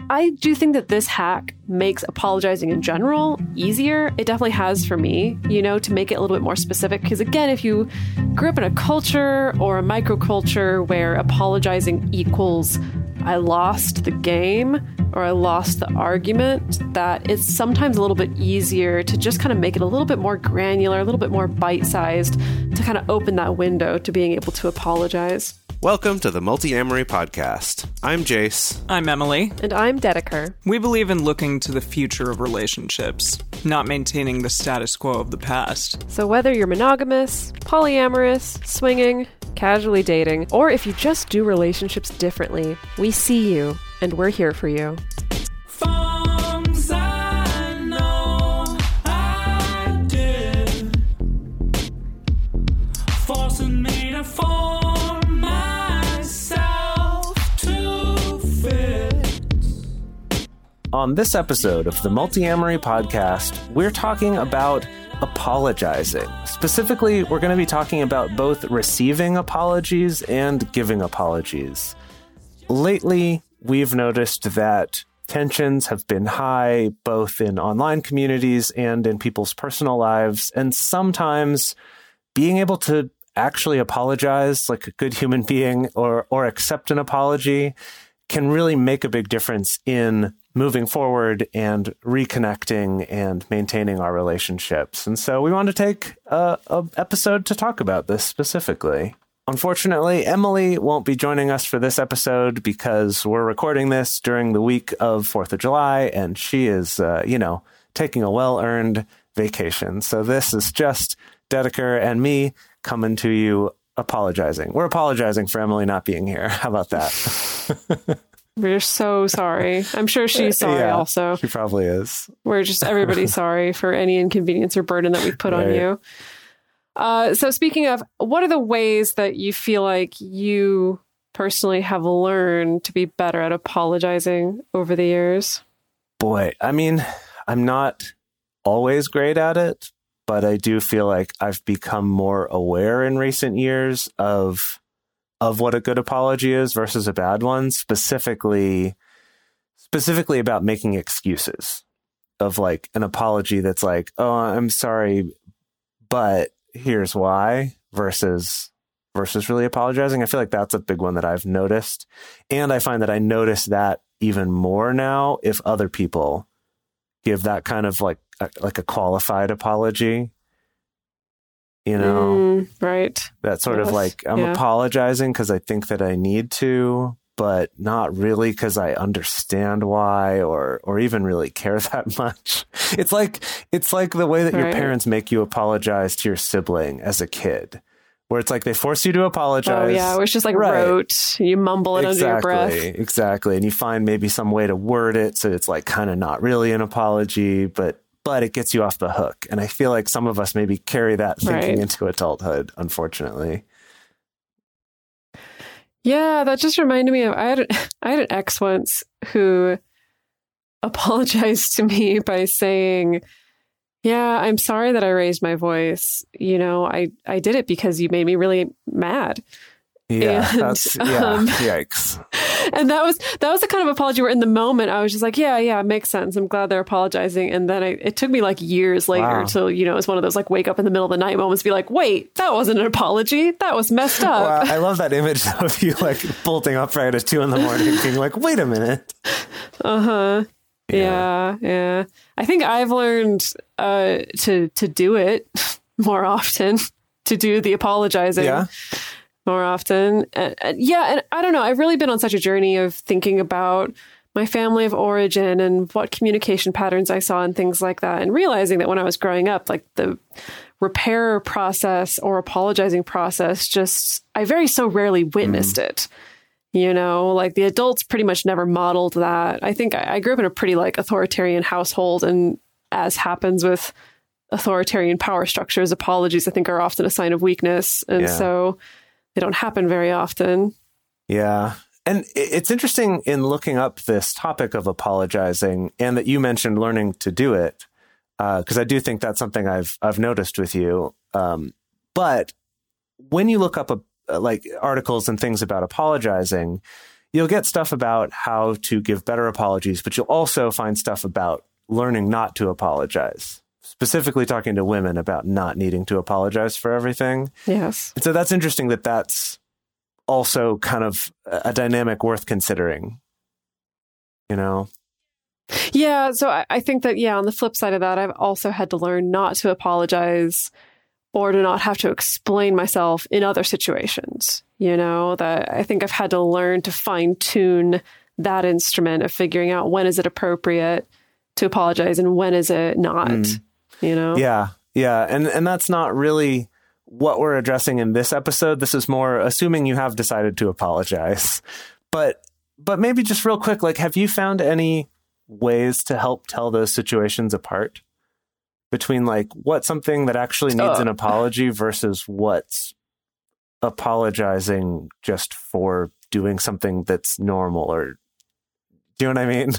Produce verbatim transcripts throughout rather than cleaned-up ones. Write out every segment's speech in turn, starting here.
I do think that this hack makes apologizing in general easier. It definitely has for me, you know, to make it a little bit more specific. Because again, if you grew up in a culture or a microculture where apologizing equals I lost the game or I lost the argument, that it's sometimes a little bit easier to just kind of make it a little bit more granular, a little bit more bite-sized to kind of open that window to being able to apologize. Welcome to the Multi-Amory Podcast. I'm Jace. I'm Emily. And I'm Dedeker. We believe in looking to the future of relationships, not maintaining the status quo of the past. So whether you're monogamous, polyamorous, swinging, casually dating, or if you just do relationships differently, we see you, and we're here for you. Forms I know I did, forcing me to form myself to fit. On this episode of the Multi-Amory Podcast, we're talking about apologizing. Specifically, we're going to be talking about both receiving apologies and giving apologies. Lately, we've noticed that tensions have been high, both in online communities and in people's personal lives, and sometimes being able to actually apologize like a good human being or or accept an apology can really make a big difference in moving forward and reconnecting and maintaining our relationships. And so we want to take a, a episode to talk about this specifically. Unfortunately, Emily won't be joining us for this episode because we're recording this during the week of fourth of July, and she is, uh, you know, taking a well-earned vacation. So this is just Dedeker and me coming to you apologizing. We're apologizing for Emily not being here. How about that? We're so sorry. I'm sure she's sorry yeah, also. She probably is. We're just everybody's sorry for any inconvenience or burden that we've put right. on you. Uh, so speaking of, what are the ways that you feel like you personally have learned to be better at apologizing over the years? Boy, I mean, I'm not always great at it, but I do feel like I've become more aware in recent years of of what a good apology is versus a bad one, specifically specifically about making excuses of like an apology that's like, oh, I'm sorry, but here's why, versus versus really apologizing. I feel like that's a big one that I've noticed. And I find that I notice that even more now if other people give that kind of like a, like a qualified apology. You know, mm, right. That sort yes. of like, I'm yeah. apologizing because I think that I need to, but not really because I understand why or or even really care that much. It's like it's like the way that right. your parents make you apologize to your sibling as a kid, where it's like they force you to apologize. Oh, yeah. It was just like right. rote. You mumble it exactly, under your breath. Exactly. And you find maybe some way to word it so it's like kind of not really an apology, but but it gets you off the hook. And I feel like some of us maybe carry that thinking right. into adulthood, unfortunately. Yeah, that just reminded me of, I had, I had an ex once who apologized to me by saying, yeah, I'm sorry that I raised my voice. You know, I, I did it because you made me really mad. Yeah, and, that's, yeah, um, yikes. And that was that was the kind of apology where in the moment I was just like, yeah, yeah, it makes sense. I'm glad they're apologizing. And then I, it took me like years later wow. to, you know, it was one of those like wake up in the middle of the night moments, be like, wait, that wasn't an apology. That was messed up. Well, I love that image of you like bolting upright at two in the morning being like, wait a minute. Uh-huh. Yeah. yeah, yeah. I think I've learned uh, to to do it more often, to do the apologizing. Yeah. More often. Uh, yeah. And I don't know. I've really been on such a journey of thinking about my family of origin and what communication patterns I saw and things like that. And realizing that when I was growing up, like the repair process or apologizing process, just, I very so rarely witnessed mm. it. You know, like the adults pretty much never modeled that. I think I, I grew up in a pretty like authoritarian household. And as happens with authoritarian power structures, apologies, I think, are often a sign of weakness. And yeah. so they don't happen very often. Yeah. And it's interesting in looking up this topic of apologizing and that you mentioned learning to do it, because uh, I do think that's something I've I've noticed with you. Um, but when you look up a, like articles and things about apologizing, you'll get stuff about how to give better apologies, but you'll also find stuff about learning not to apologize, specifically talking to women about not needing to apologize for everything. Yes. And so that's interesting that that's also kind of a dynamic worth considering, you know? Yeah. So I, I think that, yeah, on the flip side of that, I've also had to learn not to apologize or to not have to explain myself in other situations, you know, that I think I've had to learn to fine tune that instrument of figuring out when is it appropriate to apologize and when is it not, mm. you know? Yeah. Yeah. And, and that's not really what we're addressing in this episode. This is more assuming you have decided to apologize, but, but maybe just real quick, like, have you found any ways to help tell those situations apart between like what's something that actually needs uh. an apology versus what's apologizing just for doing something that's normal, or do you know what I mean?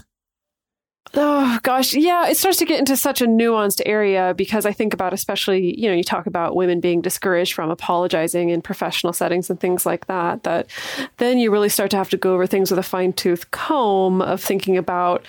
Oh, gosh. Yeah, it starts to get into such a nuanced area because I think about, especially, you know, you talk about women being discouraged from apologizing in professional settings and things like that, that then you really start to have to go over things with a fine tooth comb of thinking about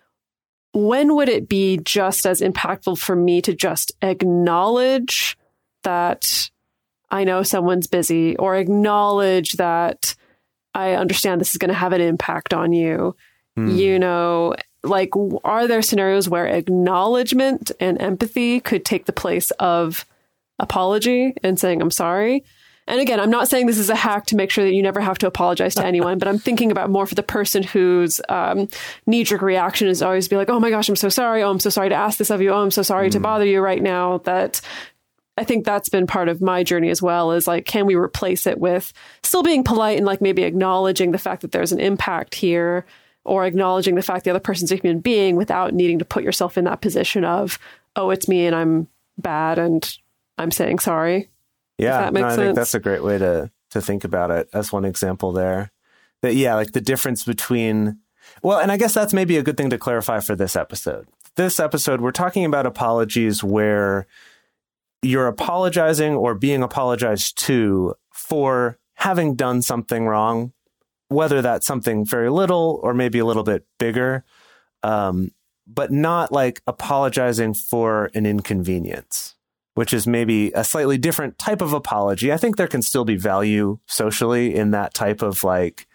when would it be just as impactful for me to just acknowledge that I know someone's busy, or acknowledge that I understand this is going to have an impact on you, mm. you know. Like, are there scenarios where acknowledgement and empathy could take the place of apology and saying, I'm sorry? And again, I'm not saying this is a hack to make sure that you never have to apologize to anyone, but I'm thinking about more for the person whose um, knee-jerk reaction is always be like, oh my gosh, I'm so sorry. Oh, I'm so sorry to ask this of you. Oh, I'm so sorry mm. to bother you right now. That I think that's been part of my journey as well, is like, can we replace it with still being polite and like maybe acknowledging the fact that there's an impact here, or acknowledging the fact the other person's a human being without needing to put yourself in that position of, oh, it's me and I'm bad and I'm saying sorry. Yeah, that makes no, I sense. think that's a great way to to think about it as one example there. That, yeah, like the difference between, well, and I guess that's maybe a good thing to clarify for this episode. This episode, we're talking about apologies where you're apologizing or being apologized to for having done something wrong, whether that's something very little or maybe a little bit bigger, um, but not like apologizing for an inconvenience, which is maybe a slightly different type of apology. I think there can still be value socially in that type of like,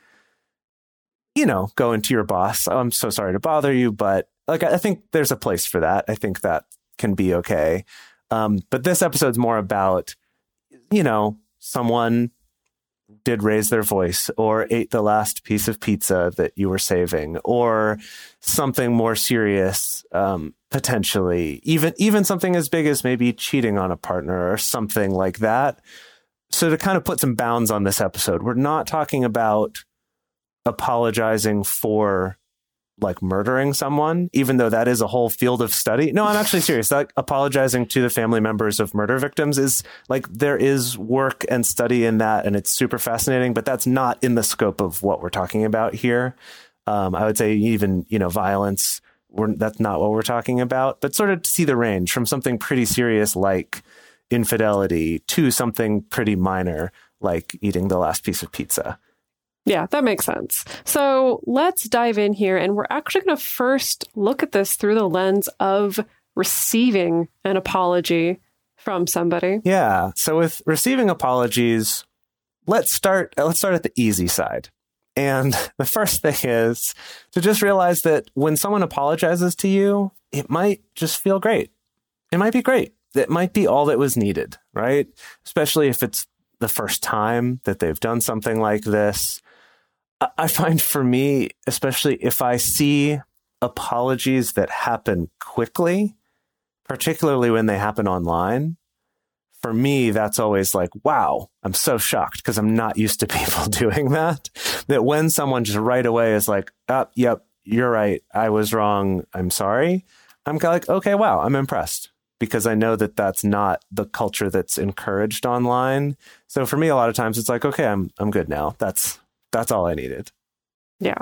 you know, going to your boss, oh, I'm so sorry to bother you, but like, I think there's a place for that. I think that can be okay. Um, but this episode's more about, you know, someone did raise their voice or ate the last piece of pizza that you were saving, or something more serious, um, potentially, even, even something as big as maybe cheating on a partner or something like that. So to kind of put some bounds on this episode, we're not talking about apologizing for like murdering someone, even though that is a whole field of study. No, I'm actually serious. Like apologizing to the family members of murder victims is like, there is work and study in that, and it's super fascinating, but that's not in the scope of what we're talking about here. Um, I would say even, you know, violence, we're, that's not what we're talking about, but sort of see the range from something pretty serious like infidelity to something pretty minor like eating the last piece of pizza. Yeah, that makes sense. So let's dive in here, and we're actually going to first look at this through the lens of receiving an apology from somebody. Yeah. So with receiving apologies, let's start, let's start at the easy side. And the first thing is to just realize that when someone apologizes to you, it might just feel great. It might be great. It might be all that was needed, right? Especially if it's the first time that they've done something like this. I find for me, especially if I see apologies that happen quickly, particularly when they happen online, for me, that's always like, wow, I'm so shocked because I'm not used to people doing that. That when someone just right away is like, oh, yep, you're right, I was wrong, I'm sorry. I'm kind of like, okay, wow, I'm impressed, because I know that that's not the culture that's encouraged online. So for me, a lot of times it's like, okay, I'm I'm good now. That's That's all I needed. Yeah.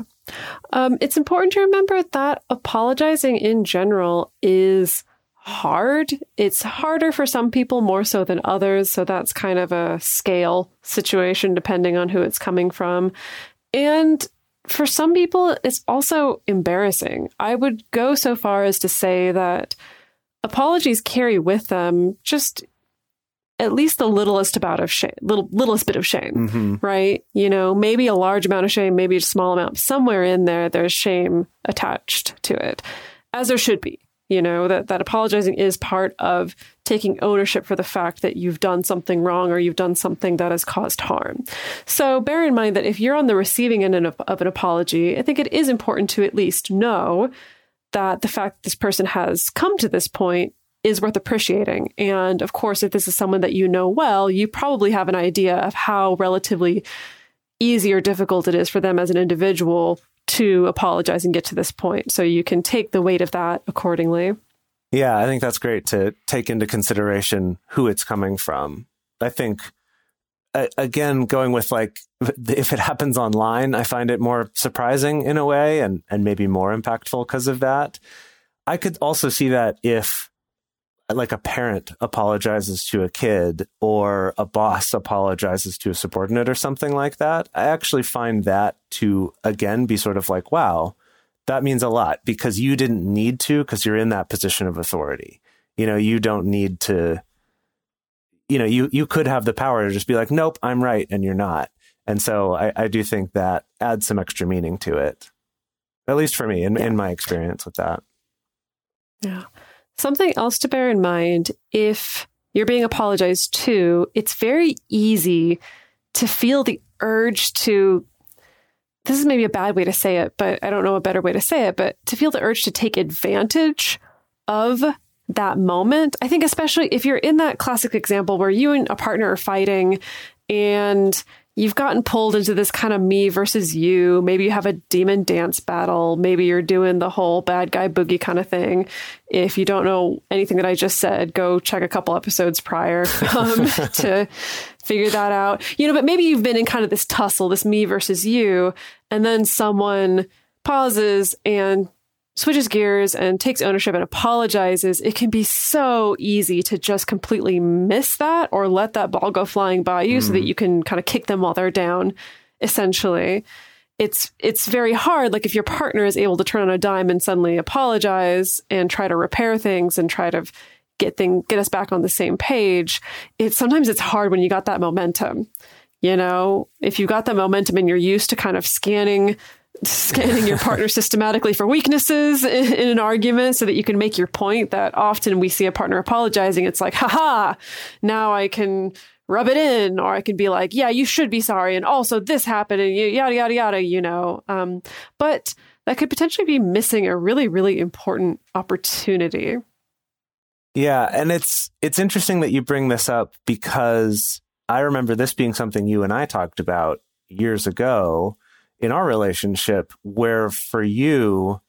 Um, it's important to remember that apologizing in general is hard. It's harder for some people more so than others. So that's kind of a scale situation depending on who it's coming from. And for some people, it's also embarrassing. I would go so far as to say that apologies carry with them just at least the littlest amount of shame, little littlest bit of shame, Mm-hmm. right? You know, maybe a large amount of shame, maybe a small amount. Somewhere in there, there's shame attached to it, as there should be. You know, that, that apologizing is part of taking ownership for the fact that you've done something wrong or you've done something that has caused harm. So bear in mind that if you're on the receiving end of, of an apology, I think it is important to at least know that the fact that this person has come to this point is worth appreciating. And of course, if this is someone that you know well, you probably have an idea of how relatively easy or difficult it is for them as an individual to apologize and get to this point. So you can take the weight of that accordingly. Yeah, I think that's great to take into consideration who it's coming from. I think, again, going with like, if it happens online, I find it more surprising in a way and, and maybe more impactful because of that. I could also see that if like a parent apologizes to a kid or a boss apologizes to a subordinate or something like that, I actually find that to, again, be sort of like, wow, that means a lot because you didn't need to, because you're in that position of authority. You know, you don't need to, you know, you, you could have the power to just be like, nope, I'm right. And you're not. And so I, I do think that adds some extra meaning to it, at least for me in, Yeah. in my experience with that. Yeah. Something else to bear in mind, if you're being apologized to, it's very easy to feel the urge to, this is maybe a bad way to say it, but I don't know a better way to say it, but to feel the urge to take advantage of that moment. I think especially if you're in that classic example where you and a partner are fighting and you've gotten pulled into this kind of me versus you. Maybe you have a demon dance battle. Maybe you're doing the whole bad guy boogie kind of thing. If you don't know anything that I just said, go check a couple episodes prior um, to figure that out. You know, but maybe you've been in kind of this tussle, this me versus you, and then someone pauses and switches gears and takes ownership and apologizes. It can be so easy to just completely miss that or let that ball go flying by you mm. so that you can kind of kick them while they're down, essentially. It's it's very hard. Like if your partner is able to turn on a dime and suddenly apologize and try to repair things and try to get thing get us back on the same page, it's sometimes it's hard when you got that momentum. You know, if you got that momentum and you're used to kind of scanning scanning your partner systematically for weaknesses in, in an argument so that you can make your point, that often we see a partner apologizing. It's like, haha, now I can rub it in, or I can be like, yeah, you should be sorry. And also this happened and yada, yada, yada, you know, um, but that could potentially be missing a really, really important opportunity. Yeah. And it's, it's interesting that you bring this up because I remember this being something you and I talked about years ago in our relationship, where for you,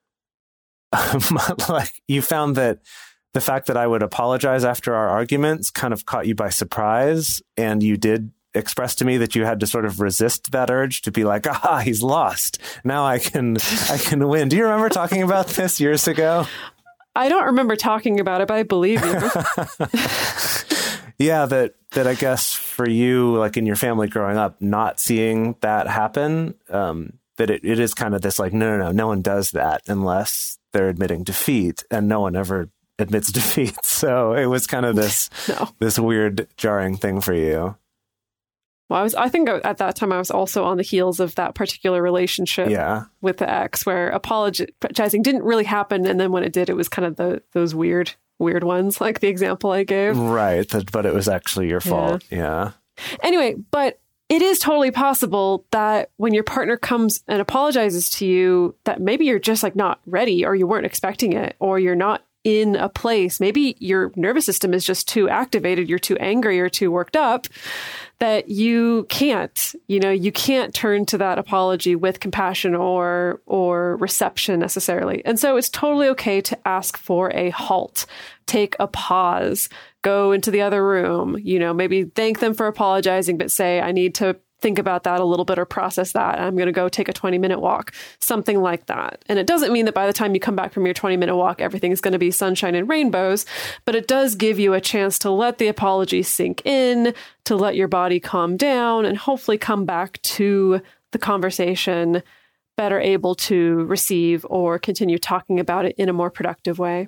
like you found that the fact that I would apologize after our arguments kind of caught you by surprise. And you did express to me that you had to sort of resist that urge to be like, ah, he's lost. Now I can, I can win. Do you remember talking about this years ago? I don't remember talking about it, but I believe you. Yeah, that, that I guess for you, like in your family growing up, not seeing that happen, um, that it, it is kind of this like, no, no, no, no one does that unless they're admitting defeat, and no one ever admits defeat. So it was kind of this, no. this weird, jarring thing for you. Well, I was, I think at that time I was also on the heels of that particular relationship yeah. with the ex, where apologizing didn't really happen. And then when it did, it was kind of the, those weird weird ones, like the example I gave. Right. But it was actually your fault. Yeah. yeah. Anyway, but it is totally possible that when your partner comes and apologizes to you, that maybe you're just like not ready, or you weren't expecting it, or you're not in a place. Maybe your nervous system is just too activated. You're too angry or too worked up that you can't, you know, you can't turn to that apology with compassion or, or reception necessarily. And so it's totally okay to ask for a halt, take a pause, go into the other room, you know, maybe thank them for apologizing, but say, I need to think about that a little bit or process that. I'm going to go take a twenty minute walk, something like that. And it doesn't mean that by the time you come back from your twenty minute walk, everything's going to be sunshine and rainbows, but it does give you a chance to let the apology sink in, to let your body calm down, and hopefully come back to the conversation better able to receive or continue talking about it in a more productive way.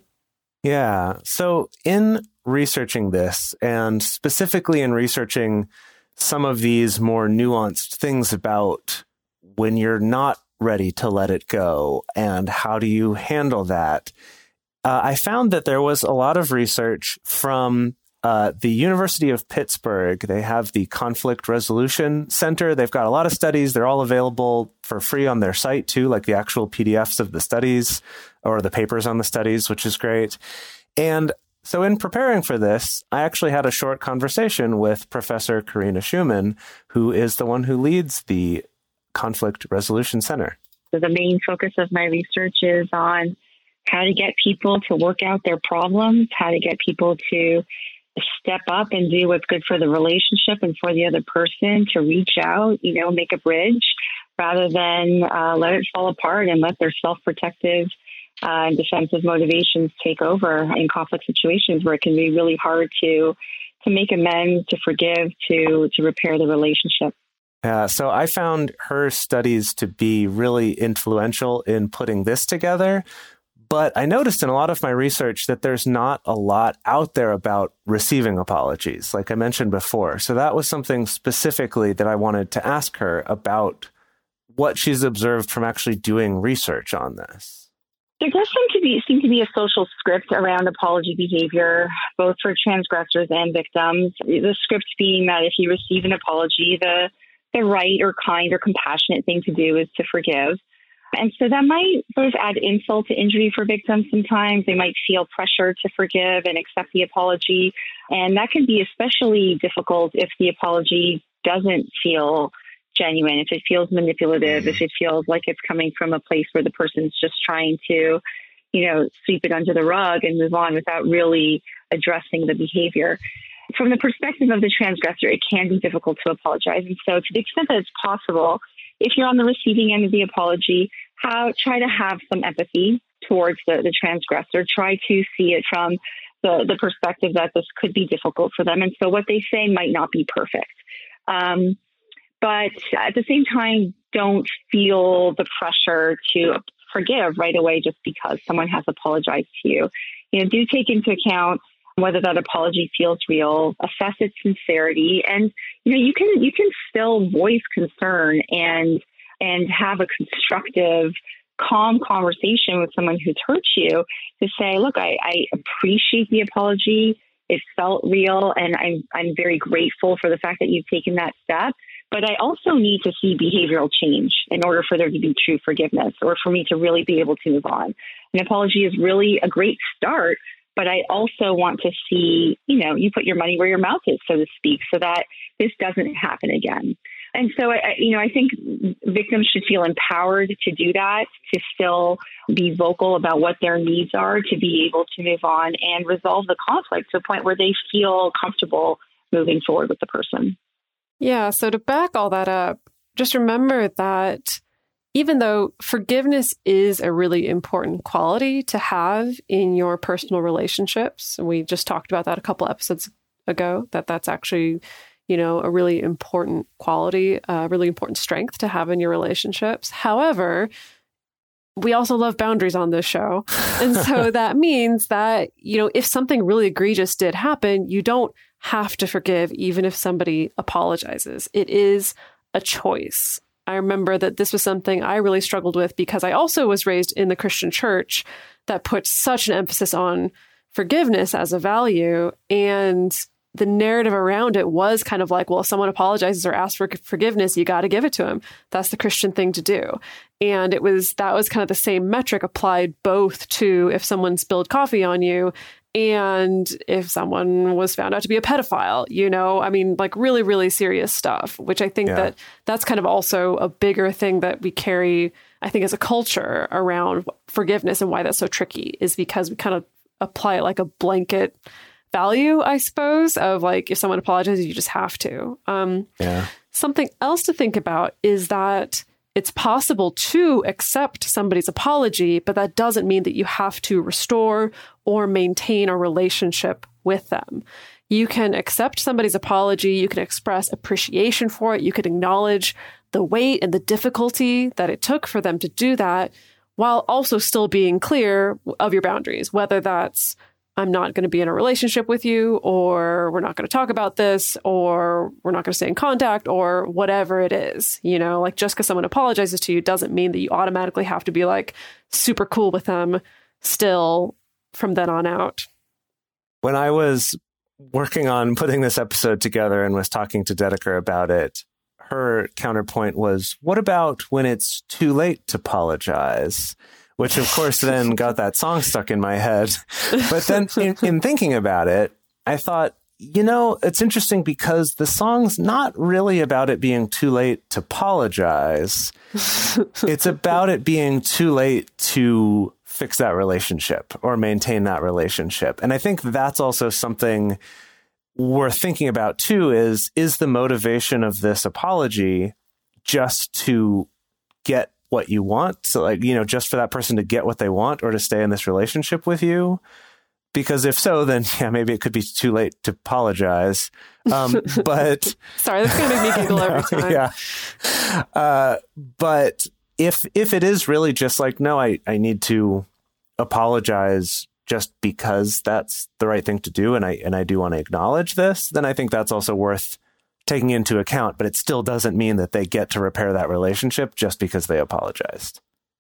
Yeah. So in researching this, and specifically in researching some of these more nuanced things about when you're not ready to let it go and how do you handle that, uh, I found that there was a lot of research from uh, the University of Pittsburgh. They have the Conflict Resolution Center. They've got a lot of studies. They're all available for free on their site, too, like the actual P D Fs of the studies or the papers on the studies, which is great. And so in preparing for this, I actually had a short conversation with Professor Karina Schumann, who is the one who leads the Conflict Resolution Center. So the main focus of my research is on how to get people to work out their problems, how to get people to step up and do what's good for the relationship and for the other person, to reach out, you know, make a bridge rather than uh, let it fall apart and let their self-protective uh, and defensive motivations take over in conflict situations where it can be really hard to to make amends, to forgive, to to repair the relationship. Yeah, so I found her studies to be really influential in putting this together. But I noticed in a lot of my research that there's not a lot out there about receiving apologies, like I mentioned before. So that was something specifically that I wanted to ask her about what she's observed from actually doing research on this. There does seem to be seem to be a social script around apology behavior, both for transgressors and victims. The script being that if you receive an apology, the the right or kind or compassionate thing to do is to forgive. And so that might sort of add insult to injury for victims sometimes. They might feel pressure to forgive and accept the apology. And that can be especially difficult if the apology doesn't feel genuine, if it feels manipulative, if it feels like it's coming from a place where the person's just trying to, you know, sweep it under the rug and move on without really addressing the behavior. From the perspective of the transgressor, it can be difficult to apologize. And so to the extent that it's possible, if you're on the receiving end of the apology, how, try to have some empathy towards the, the transgressor. Try to see it from the, the perspective that this could be difficult for them. And so what they say might not be perfect. Um, but at the same time, don't feel the pressure to forgive right away just because someone has apologized to you. You know, do take into account whether that apology feels real, assess its sincerity, and you know you can you can still voice concern and and have a constructive, calm conversation with someone who's hurt you to say, look, I, I appreciate the apology. It felt real, and I'm I'm very grateful for the fact that you've taken that step. But I also need to see behavioral change in order for there to be true forgiveness, or for me to really be able to move on. An apology is really a great start. But I also want to see, you know, you put your money where your mouth is, so to speak, so that this doesn't happen again. And so, I, you know, I think victims should feel empowered to do that, to still be vocal about what their needs are, to be able to move on and resolve the conflict to a point where they feel comfortable moving forward with the person. Yeah. So to back all that up, just remember that even though forgiveness is a really important quality to have in your personal relationships, and we just talked about that a couple episodes ago, that that's actually, you know, a really important quality, a really important strength to have in your relationships. However, we also love boundaries on this show. And so that means that, you know, if something really egregious did happen, you don't have to forgive even if somebody apologizes. It is a choice. I remember that this was something I really struggled with because I also was raised in the Christian church that puts such an emphasis on forgiveness as a value. And the narrative around it was kind of like, well, if someone apologizes or asks for forgiveness, you got to give it to him. That's the Christian thing to do. And it was, that was kind of the same metric applied both to if someone spilled coffee on you and if someone was found out to be a pedophile, you know, I mean, like really, really serious stuff, which I think yeah. that that's kind of also a bigger thing that we carry, I think, as a culture around forgiveness, and why that's so tricky is because we kind of apply it like a blanket value, I suppose, of like, if someone apologizes, you just have to. Um, yeah. Something else to think about is that it's possible to accept somebody's apology, but that doesn't mean that you have to restore or maintain a relationship with them. You can accept somebody's apology. You can express appreciation for it. You can acknowledge the weight and the difficulty that it took for them to do that, while also still being clear of your boundaries, whether that's I'm not going to be in a relationship with you, or we're not going to talk about this, or we're not going to stay in contact, or whatever it is. You know, like just because someone apologizes to you doesn't mean that you automatically have to be like super cool with them still from then on out. When I was working on putting this episode together and was talking to Dedeker about it, her counterpoint was, what about when it's too late to apologize? Which, of course, then got that song stuck in my head. But then in, in thinking about it, I thought, you know, it's interesting because the song's not really about it being too late to apologize. It's about it being too late to fix that relationship or maintain that relationship. And I think that's also something we're thinking about, too, is, is the motivation of this apology just to get what you want? So like, you know, just for that person to get what they want or to stay in this relationship with you? Because if so, then yeah, maybe it could be too late to apologize. Um, but sorry, that's going to make me giggle every time. Yeah. Uh, but if, if it is really just like, no, I, I need to apologize just because that's the right thing to do. And I, and I do want to acknowledge this, then I think that's also worth taking into account, but it still doesn't mean that they get to repair that relationship just because they apologized.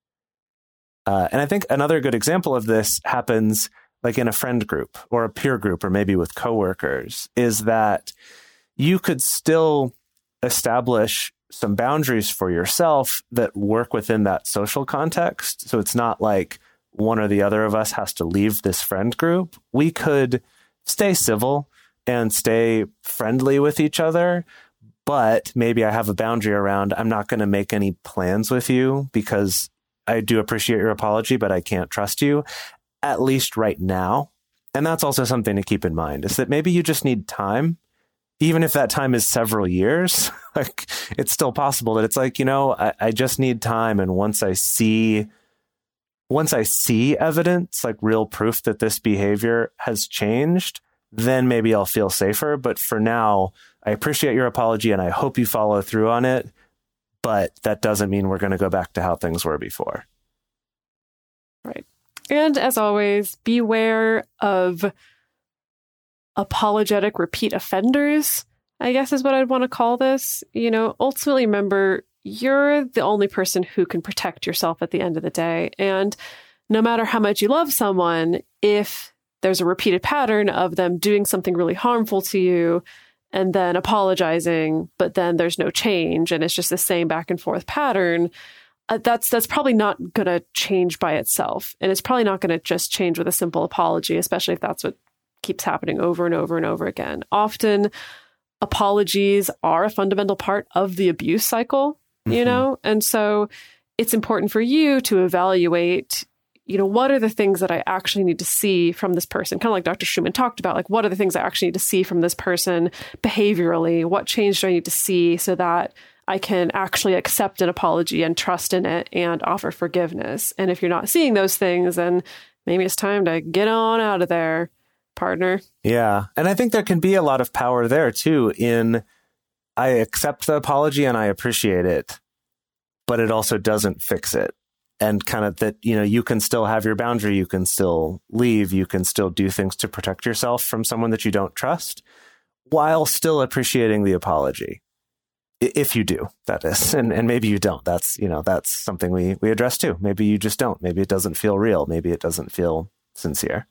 Uh, and I think another good example of this happens like in a friend group or a peer group, or maybe with coworkers, is that you could still establish some boundaries for yourself that work within that social context. So it's not like one or the other of us has to leave this friend group. We could stay civil and stay friendly with each other, but maybe I have a boundary around, I'm not going to make any plans with you because I do appreciate your apology, but I can't trust you, at least right now. And that's also something to keep in mind, is that maybe you just need time, even if that time is several years. Like, it's still possible that it's like, you know, I, I just need time. And once I see, once I see evidence, like real proof that this behavior has changed, then maybe I'll feel safer. But for now, I appreciate your apology and I hope you follow through on it. But that doesn't mean we're going to go back to how things were before. Right. And as always, beware of apologetic repeat offenders, I guess is what I'd want to call this. You know, ultimately, remember, you're the only person who can protect yourself at the end of the day. And no matter how much you love someone, if there's a repeated pattern of them doing something really harmful to you and then apologizing, but then there's no change and it's just the same back and forth pattern, uh, that's that's probably not going to change by itself. And it's probably not going to just change with a simple apology, especially if that's what keeps happening over and over and over again. Often, apologies are a fundamental part of the abuse cycle, mm-hmm. you know? And so it's important for you to evaluate, you know, what are the things that I actually need to see from this person? Kind of like Doctor Schumann talked about, like, what are the things I actually need to see from this person behaviorally? What change do I need to see so that I can actually accept an apology and trust in it and offer forgiveness? And if you're not seeing those things, then maybe it's time to get on out of there, partner. Yeah. And I think there can be a lot of power there, too, in I accept the apology and I appreciate it, but it also doesn't fix it. And kind of that, you know, you can still have your boundary, you can still leave, you can still do things to protect yourself from someone that you don't trust while still appreciating the apology. If you do, that is. And and maybe you don't. That's, you know, that's something we, we address too. Maybe you just don't. Maybe it doesn't feel real. Maybe it doesn't feel sincere.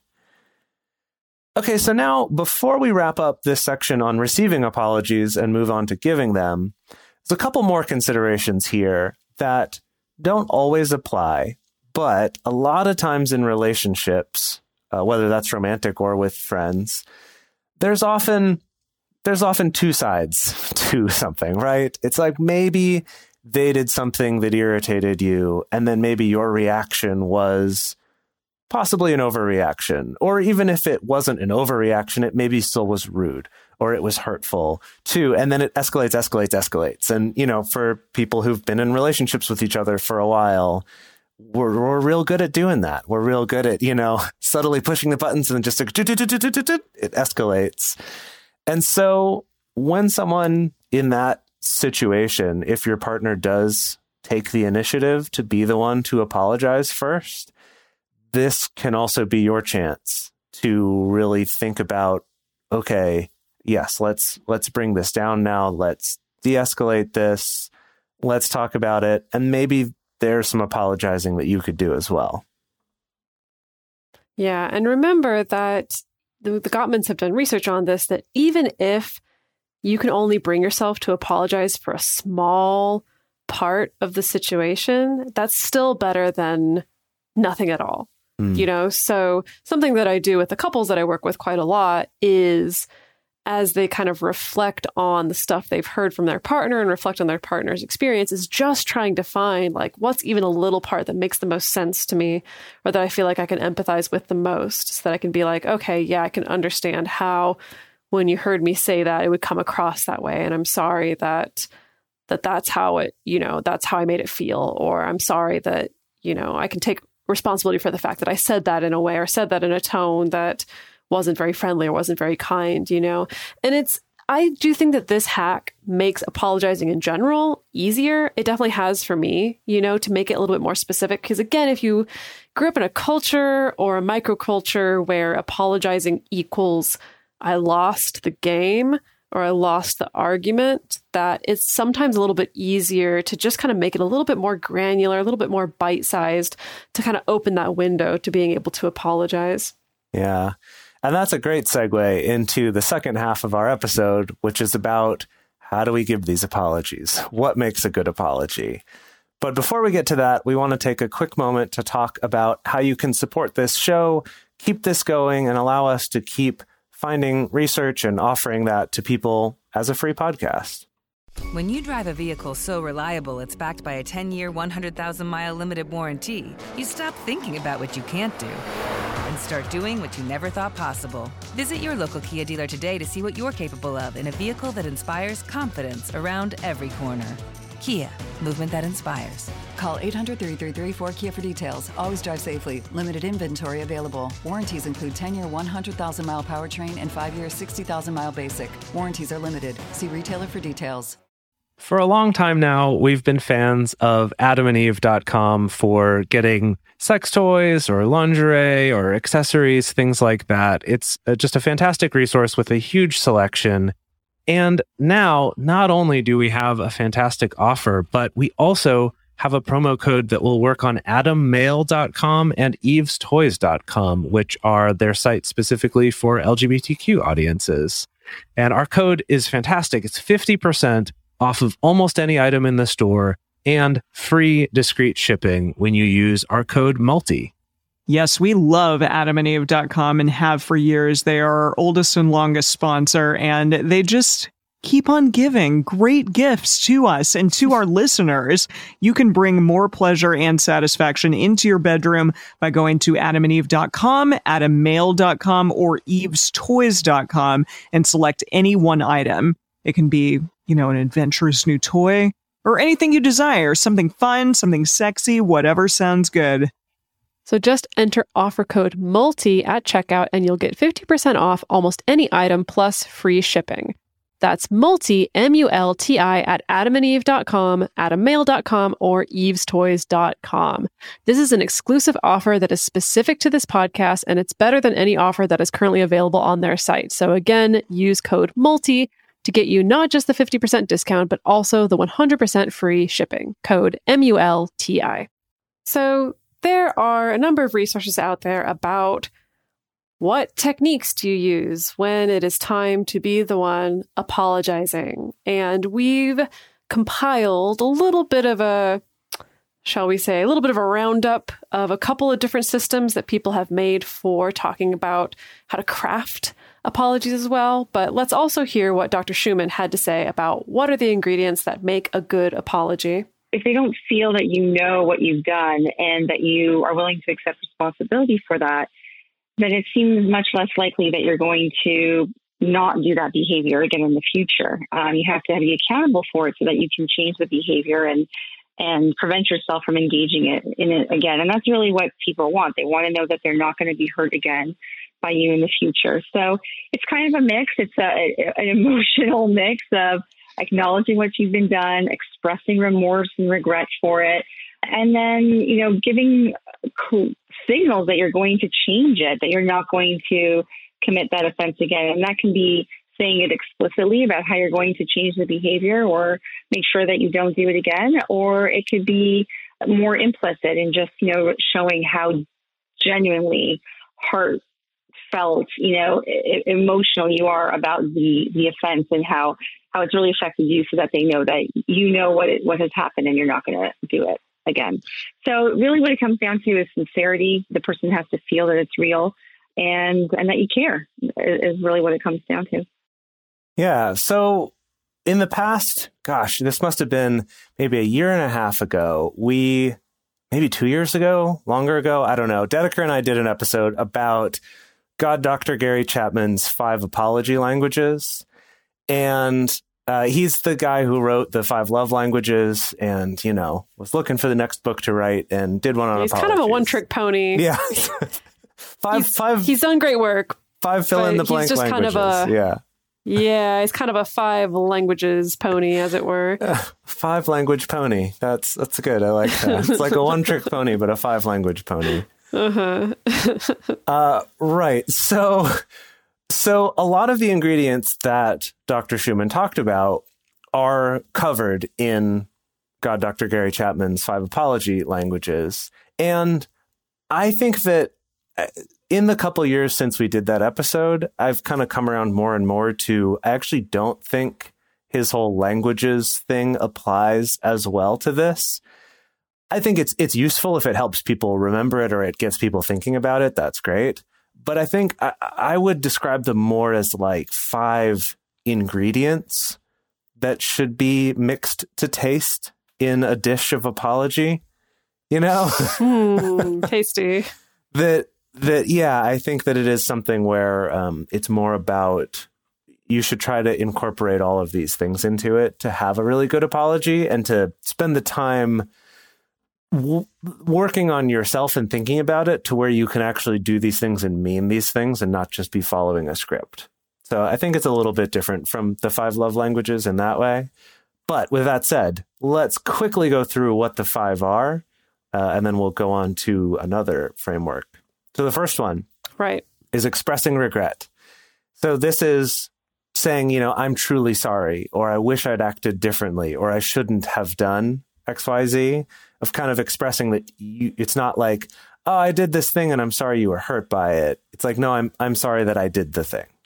Okay, so now before we wrap up this section on receiving apologies and move on to giving them, there's a couple more considerations here that don't always apply, but a lot of times in relationships, uh, whether that's romantic or with friends, there's often there's often two sides to something, right? It's like maybe they did something that irritated you, and then maybe your reaction was possibly an overreaction. Or even if it wasn't an overreaction, it maybe still was rude or it was hurtful too. And then it escalates, escalates, escalates. And, you know, for people who've been in relationships with each other for a while, we're, we're real good at doing that. We're real good at, you know, subtly pushing the buttons and just like, it escalates. And so when someone in that situation, if your partner does take the initiative to be the one to apologize first, this can also be your chance to really think about, okay, yes, let's let's bring this down now. Let's de-escalate this. Let's talk about it. And maybe there's some apologizing that you could do as well. Yeah. And remember that the, the Gottmans have done research on this, that even if you can only bring yourself to apologize for a small part of the situation, that's still better than nothing at all. Mm. You know, so something that I do with the couples that I work with quite a lot is, as they kind of reflect on the stuff they've heard from their partner and reflect on their partner's experience, is just trying to find like what's even a little part that makes the most sense to me, or that I feel like I can empathize with the most, so that I can be like, okay, yeah, I can understand how when you heard me say that, it would come across that way. And I'm sorry that that that's how it, you know, that's how I made it feel. Or I'm sorry that, you know, I can take responsibility for the fact that I said that in a way, or said that in a tone that wasn't very friendly or wasn't very kind, you know? And it's, I do think that this hack makes apologizing in general easier. It definitely has for me, you know, to make it a little bit more specific. Because again, if you grew up in a culture or a microculture where apologizing equals I lost the game or I lost the argument, that it's sometimes a little bit easier to just kind of make it a little bit more granular, a little bit more bite-sized, to kind of open that window to being able to apologize. Yeah. And that's a great segue into the second half of our episode, which is about how do we give these apologies? What makes a good apology? But before we get to that, we want to take a quick moment to talk about how you can support this show, keep this going, and allow us to keep finding research and offering that to people as a free podcast. When you drive a vehicle so reliable it's backed by a ten-year, one hundred thousand mile limited warranty, you stop thinking about what you can't do and start doing what you never thought possible. Visit your local Kia dealer today to see what you're capable of in a vehicle that inspires confidence around every corner. Kia, movement that inspires. Call eight hundred, three three three, four K I A for details. Always drive safely. Limited inventory available. Warranties include ten-year, one hundred thousand mile powertrain and five-year, sixty thousand mile basic. Warranties are limited. See retailer for details. For a long time now, we've been fans of adam and eve dot com for getting sex toys or lingerie or accessories, things like that. It's just a fantastic resource with a huge selection. And now, not only do we have a fantastic offer, but we also have a promo code that will work on adam mail dot com and eves toys dot com, which are their sites specifically for L G B T Q audiences. And our code is fantastic. It's fifty percent off of almost any item in the store and free discreet shipping when you use our code MULTI. Yes, we love adam and eve dot com and have for years. They are our oldest and longest sponsor, and they just keep on giving great gifts to us and to our listeners. You can bring more pleasure and satisfaction into your bedroom by going to adam and eve dot com, adam mail dot com, or eves toys dot com and select any one item. It can be, you know, an adventurous new toy or anything you desire, something fun, something sexy, whatever sounds good. So just enter offer code MULTI at checkout and you'll get fifty percent off almost any item plus free shipping. That's MULTI, M U L T I, at adam and eve dot com, adam mail dot com, or eves toys dot com. This is an exclusive offer that is specific to this podcast, and it's better than any offer that is currently available on their site. So again, use code MULTI to get you not just the fifty percent discount, but also the one hundred percent free shipping. Code M U L T I. So there are a number of resources out there about what techniques do you use when it is time to be the one apologizing. And we've compiled a little bit of a, shall we say, a little bit of a roundup of a couple of different systems that people have made for talking about how to craft apologies as well. But let's also hear what Doctor Schumann had to say about what are the ingredients that make a good apology. If they don't feel that you know what you've done and that you are willing to accept responsibility for that, then it seems much less likely that you're going to not do that behavior again in the future. Um, you have to be accountable for it so that you can change the behavior and and prevent yourself from engaging it in it again. And that's really what people want. They want to know that they're not going to be hurt again by you in the future. So it's kind of a mix. It's a, an emotional mix of acknowledging what you've been done, expressing remorse and regret for it, and then, you know, giving signals that you're going to change it, that you're not going to commit that offense again. And that can be saying it explicitly about how you're going to change the behavior or make sure that you don't do it again. Or it could be more implicit in just, you know, showing how genuinely heartfelt, you know, e- emotional you are about the, the offense and how, how it's really affected you, so that they know that you know what it, what has happened and you're not going to do it again. So really what it comes down to is sincerity. The person has to feel that it's real and, and that you care is really what it comes down to. Yeah. So in the past, gosh, this must have been maybe a year and a half ago. We, maybe two years ago, longer ago, I don't know. Dedeker and I did an episode about God Doctor Gary Chapman's five apology languages. And uh, he's the guy who wrote the five love languages and, you know, was looking for the next book to write and did one on he's apologies. Kind of a one trick pony. Yeah. five, he's, five, he's done great work. Five fill in the blank he's just languages. Kind of a, yeah. Yeah, it's kind of a five languages pony, as it were. Uh, five language pony. That's that's good. I like that. It's like a one trick pony, but a five language pony. Uh-huh. uh, right. So, so a lot of the ingredients that Doctor Schumann talked about are covered in God Doctor Gary Chapman's five apology languages. And I think that in the couple years since we did that episode, I've kind of come around more and more to, I actually don't think his whole languages thing applies as well to this. I think it's it's useful if it helps people remember it or it gets people thinking about it. That's great. But I think I, I would describe them more as like five ingredients that should be mixed to taste in a dish of apology, you know? mm, tasty. That That, yeah, I think that it is something where um, it's more about you should try to incorporate all of these things into it to have a really good apology and to spend the time w- working on yourself and thinking about it to where you can actually do these things and mean these things and not just be following a script. So I think it's a little bit different from the five love languages in that way. But with that said, let's quickly go through what the five are, uh, and then we'll go on to another framework. So the first one right. is expressing regret. So this is saying, you know, I'm truly sorry, or I wish I'd acted differently, or I shouldn't have done X, Y, Z, of kind of expressing that you, it's not like, oh, I did this thing and I'm sorry you were hurt by it. It's like, no, I'm I'm sorry that I did the thing.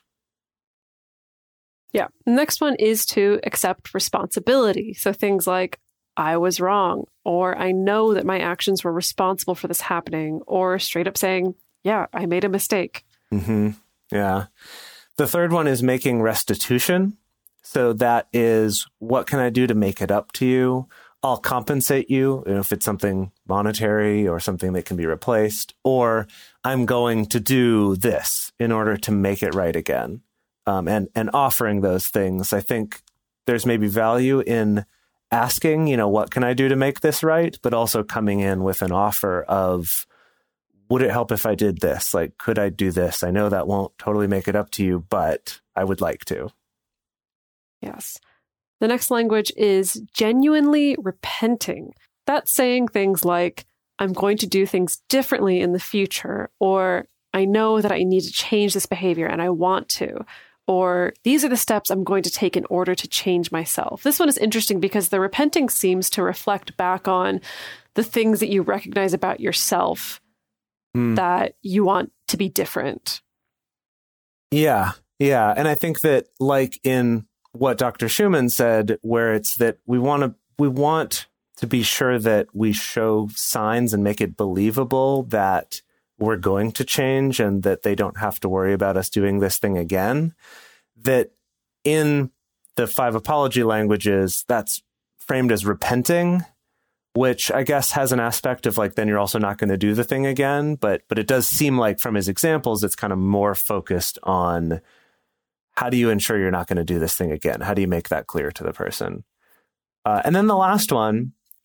Yeah. The next one is to accept responsibility. So things like, I was wrong, or I know that my actions were responsible for this happening, or straight up saying, yeah, I made a mistake. Mm-hmm. Yeah. The third one is making restitution. So that is, what can I do to make it up to you? I'll compensate you, you know, if it's something monetary or something that can be replaced, or I'm going to do this in order to make it right again. Um, and, and offering those things, I think there's maybe value in asking, you know, what can I do to make this right? But also coming in with an offer of, would it help if I did this? Like, could I do this? I know that won't totally make it up to you, but I would like to. Yes. The next language is genuinely repenting. That's saying things like, I'm going to do things differently in the future, or I know that I need to change this behavior and I want to. Or these are the steps I'm going to take in order to change myself. This one is interesting because the repenting seems to reflect back on the things that you recognize about yourself mm. that you want to be different. Yeah, yeah. And I think that, like in what Doctor Schumann said, where it's that we want to we want to be sure that we show signs and make it believable that we're going to change and that they don't have to worry about us doing this thing again. That in the five apology languages, that's framed as repenting, which I guess has an aspect of like, then you're also not going to do the thing again. But, but it does seem like from his examples, it's kind of more focused on how do you ensure you're not going to do this thing again? How do you make that clear to the person? Uh, and then the last one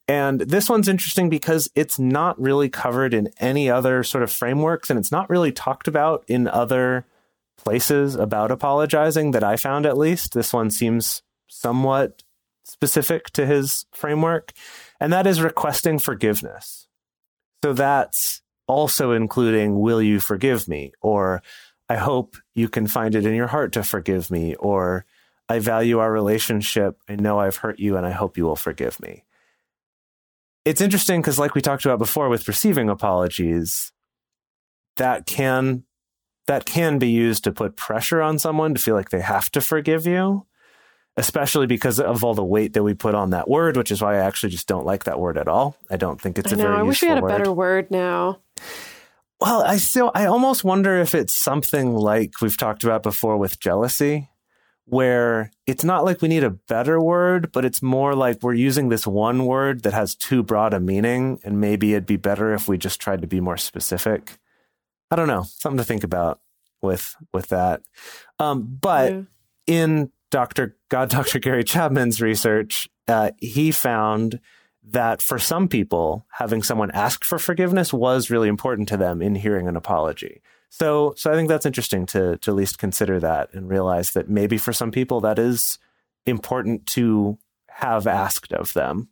And this one's interesting because it's not really covered in any other sort of frameworks, and it's not really talked about in other places about apologizing that I found, at least. This one seems somewhat specific to his framework, and that is requesting forgiveness. So that's also including, will you forgive me? Or I hope you can find it in your heart to forgive me. Or I value our relationship. I know I've hurt you and I hope you will forgive me. It's interesting because, like we talked about before with receiving apologies, that can that can be used to put pressure on someone to feel like they have to forgive you, especially because of all the weight that we put on that word, which is why I actually just don't like that word at all. I don't think it's I a know, very I wish we useful had a word. better word now. Well, I still, I almost wonder if it's something like we've talked about before with jealousy, where it's not like we need a better word, but it's more like we're using this one word that has too broad a meaning, and maybe it'd be better if we just tried to be more specific. I don't know, something to think about with with that. Um, but Yeah. in Doctor God, Doctor Gary Chapman's research, uh, he found that for some people, having someone ask for forgiveness was really important to them in hearing an apology. So, so I think that's interesting to to at least consider that and realize that maybe for some people that is important to have asked of them.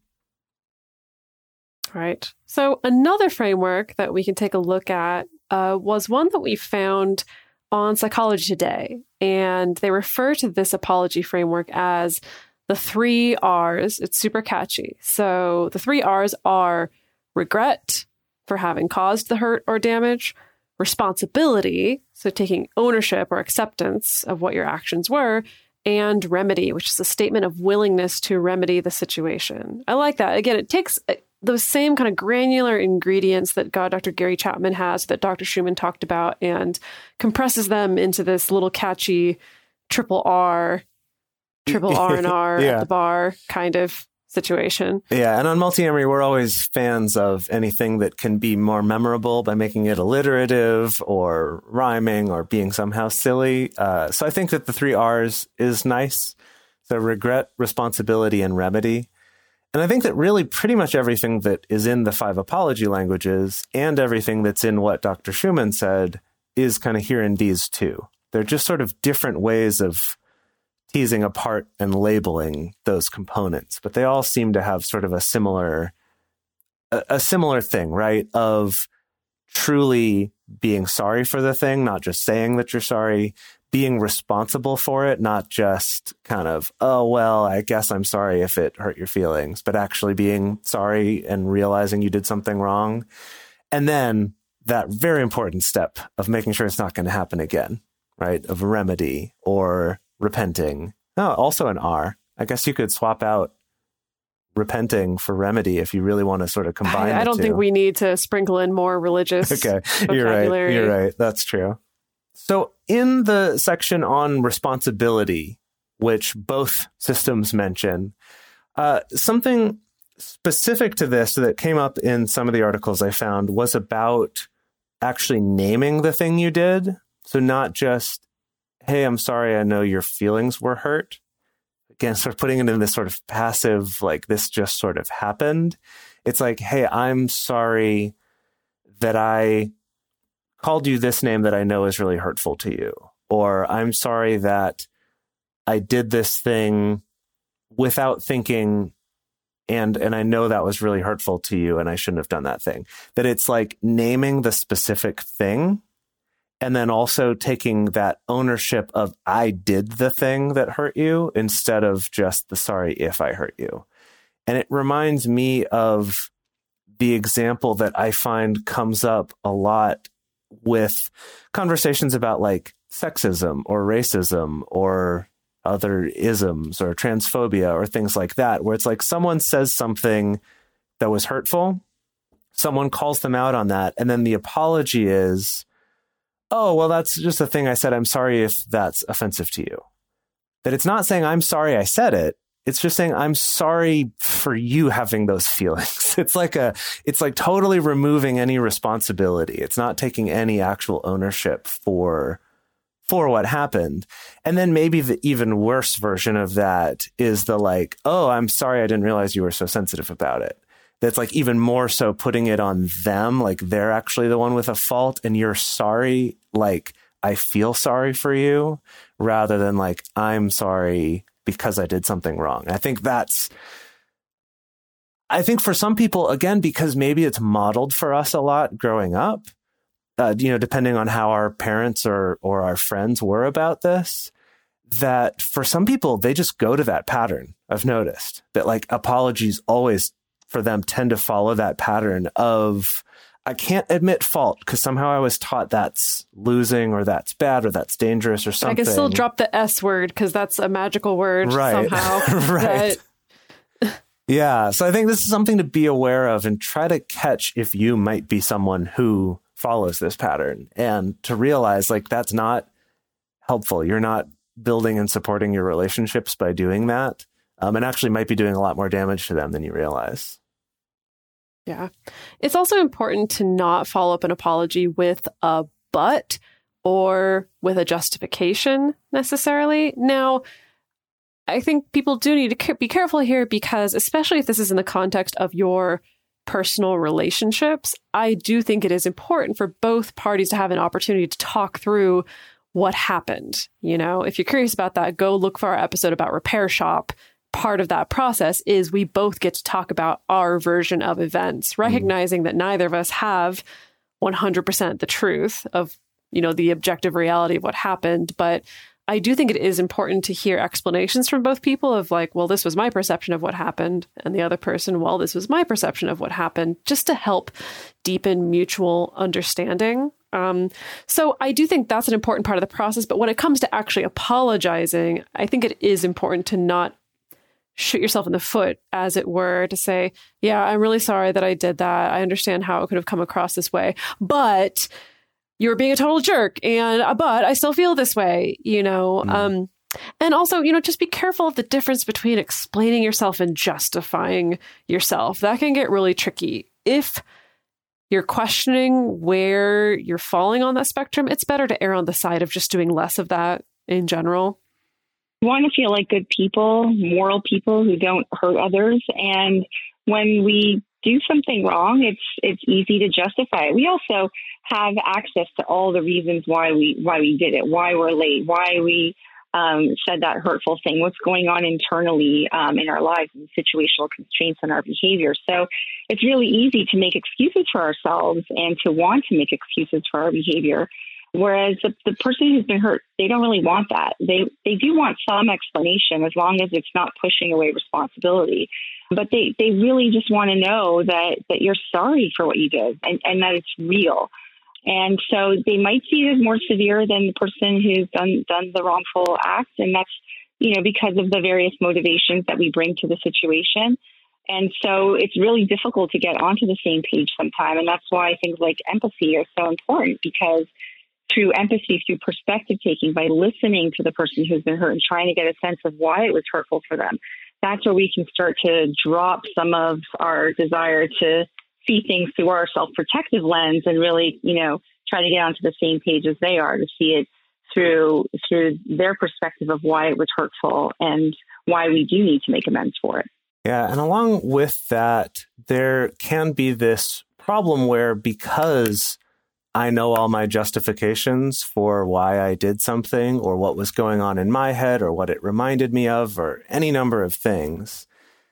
Right. So another framework that we can take a look at uh, was one that we found on Psychology Today. And they refer to this apology framework as the three R's. It's super catchy. So the three R's are regret for having caused the hurt or damage, responsibility, so taking ownership or acceptance of what your actions were, and remedy, which is a statement of willingness to remedy the situation. I like that. Again, it takes those same kind of granular ingredients that God, Doctor Gary Chapman has, that Doctor Schumann talked about, and compresses them into this little catchy triple R, triple R and R Yeah. at the bar kind of situation. Yeah, and on Multiamory, we're always fans of anything that can be more memorable by making it alliterative or rhyming or being somehow silly. Uh, so I think that the three R's is nice. So regret, responsibility, and remedy. And I think that really pretty much everything that is in the five apology languages and everything that's in what Doctor Schumann said is kind of here in these two. They're just sort of different ways of teasing apart and labeling those components, but they all seem to have sort of a similar, a, a similar thing, right? Of truly being sorry for the thing, not just saying that you're sorry, being responsible for it, not just kind of, oh, well, I guess I'm sorry if it hurt your feelings, but actually being sorry and realizing you did something wrong. And then that very important step of making sure it's not going to happen again, right? Of remedy or repenting. Oh, also an R. I guess you could swap out repenting for remedy if you really want to sort of combine I, I the don't two. think we need to sprinkle in more religious Okay, you're right. vocabulary. You're right. That's true. So in the section on responsibility, which both systems mention, uh, something specific to this that came up in some of the articles I found was about actually naming the thing you did. So not just, hey, I'm sorry, I know your feelings were hurt. Again, sort of putting it in this sort of passive, like this just sort of happened. It's like, hey, I'm sorry that I called you this name that I know is really hurtful to you. Or I'm sorry that I did this thing without thinking, and and I know that was really hurtful to you and I shouldn't have done that thing. That it's like naming the specific thing and then also taking that ownership of I did the thing that hurt you instead of just the sorry if I hurt you. And it reminds me of the example that I find comes up a lot with conversations about like sexism or racism or other isms or transphobia or things like that, where it's like someone says something that was hurtful, someone calls them out on that, and then the apology is, oh, well, that's just a thing I said. I'm sorry if that's offensive to you. That it's not saying I'm sorry I said it. It's just saying I'm sorry for you having those feelings. It's like a, it's like totally removing any responsibility. It's not taking any actual ownership for, for what happened. And then maybe the even worse version of that is the like, oh, I'm sorry, I didn't realize you were so sensitive about it. that's like even more so putting it on them, like they're actually the one with a fault and you're sorry, like I feel sorry for you, rather than like I'm sorry because I did something wrong. I think that's, I think for some people, again, because maybe it's modeled for us a lot growing up, uh, you know, depending on how our parents or or our friends were about this, that for some people, they just go to that pattern. I've noticed that like apologies always for them tend to follow that pattern of, I can't admit fault because somehow I was taught that's losing or that's bad or that's dangerous or something. I can still drop the S word because that's a magical word right. somehow. right. That... Yeah. So I think this is something to be aware of and try to catch if you might be someone who follows this pattern, and to realize like that's not helpful. You're not building and supporting your relationships by doing that. Um, and actually might be doing a lot more damage to them than you realize. Yeah. It's also important to not follow up an apology with a but or with a justification necessarily. Now, I think people do need to be careful here because, especially if this is in the context of your personal relationships, I do think it is important for both parties to have an opportunity to talk through what happened. You know, if you're curious about that, go look for our episode about Repair Shop. Part of that process is we both get to talk about our version of events, recognizing mm. that neither of us have one hundred percent the truth of, you know, the objective reality of what happened. But I do think it is important to hear explanations from both people of like, well, this was my perception of what happened. And the other person, well, this was my perception of what happened, just to help deepen mutual understanding. Um, so I do think that's an important part of the process. But when it comes to actually apologizing, I think it is important to not shoot yourself in the foot, as it were, to say, yeah, I'm really sorry that I did that. I understand how it could have come across this way, but you're being a total jerk. And, uh, but I still feel this way, you know? Mm. Um, and also, you know, just be careful of the difference between explaining yourself and justifying yourself. That can get really tricky. If you're questioning where you're falling on that spectrum, it's better to err on the side of just doing less of that in general. We want to feel like good people, moral people who don't hurt others. And when we do something wrong, it's it's easy to justify it. We also have access to all the reasons why we why we did it, why we're late, why we um, said that hurtful thing, what's going on internally um, in our lives, and situational constraints on our behavior. So it's really easy to make excuses for ourselves and to want to make excuses for our behavior. Whereas the, the person who's been hurt, they don't really want that. They they do want some explanation as long as it's not pushing away responsibility. But they, they really just want to know that, that you're sorry for what you did and, and that it's real. And so they might see it as more severe than the person who's done done the wrongful act. And that's, you know, because of the various motivations that we bring to the situation. And so it's really difficult to get onto the same page sometime. And that's why things like empathy are so important, because through empathy, through perspective taking, by listening to the person who's been hurt and trying to get a sense of why it was hurtful for them, that's where we can start to drop some of our desire to see things through our self-protective lens and really, you know, try to get onto the same page as they are, to see it through through their perspective of why it was hurtful and why we do need to make amends for it. Yeah, and along with that, there can be this problem where, because I know all my justifications for why I did something or what was going on in my head or what it reminded me of or any number of things,